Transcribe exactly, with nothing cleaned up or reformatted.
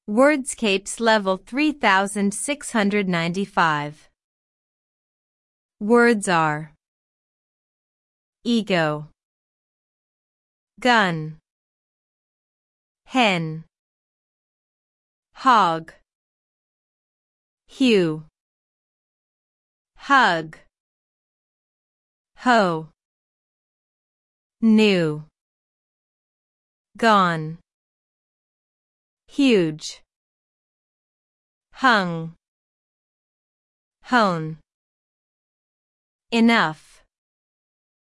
Wordscapes level three thousand six hundred ninety-five. Words are ego, gun, hen, hog, hue, hug, hoe, new, gone, huge, hung, hone, enough.